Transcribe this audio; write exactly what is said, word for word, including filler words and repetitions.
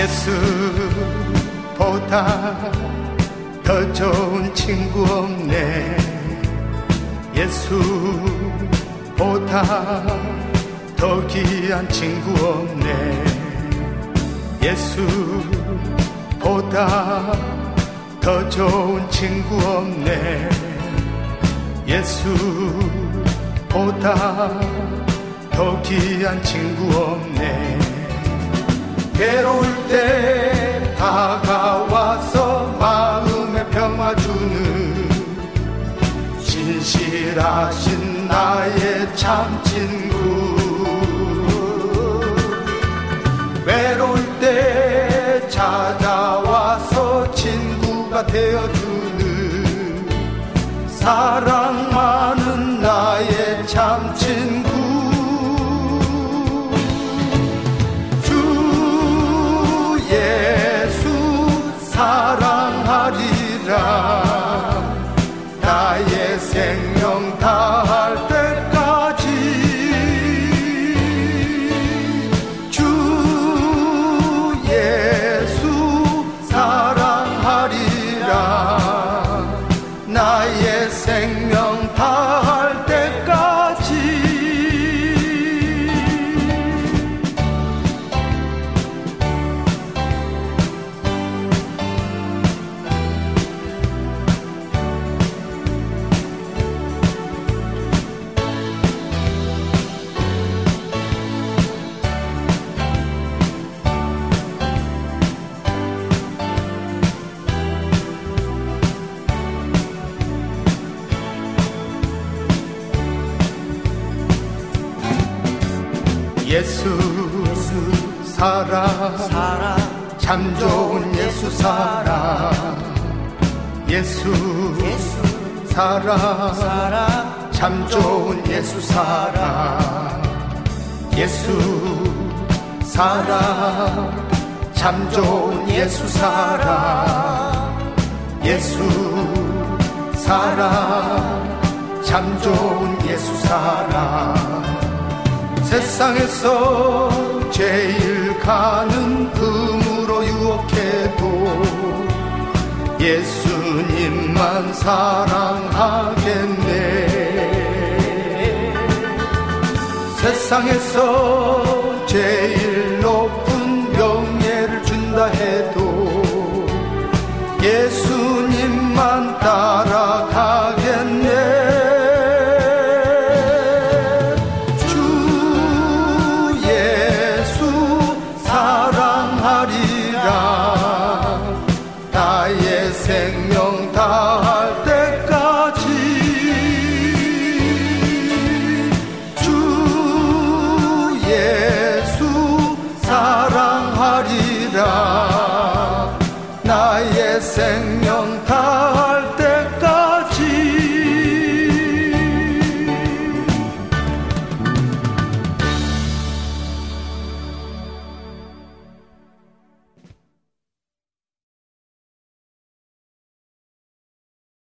예수보다 더 좋은 친구 없네. 예수보다 더 귀한 친구 없네. 예수보다 더 좋은 친구 없네. 예수보다 더 귀한 친구 없네. 괴로울 때 다가와서 마음에 평화 주는 신실하신 나의 참 친구. 외로울 때 찾아와서 친구가 되어주는 사랑 많은 나의 참 친구. 주 예수 사랑하리라. 나의 생명 다할 때까지. 주 예수 사랑하리라. 나의 생명 다할 때까지. 예수, 예수 사랑, 사랑 참 좋은 예수 사랑. 예수, 예수 사랑, 사랑 참 좋은 예수 사랑. 예수 사랑 참 좋은 예수 사랑. 예수 사랑 참 좋은 예수 사랑. 세상에서 제일 가는 금으로 유혹해도 예수님만 사랑하겠네. 세상에서 제일 높은 명예를 준다 해도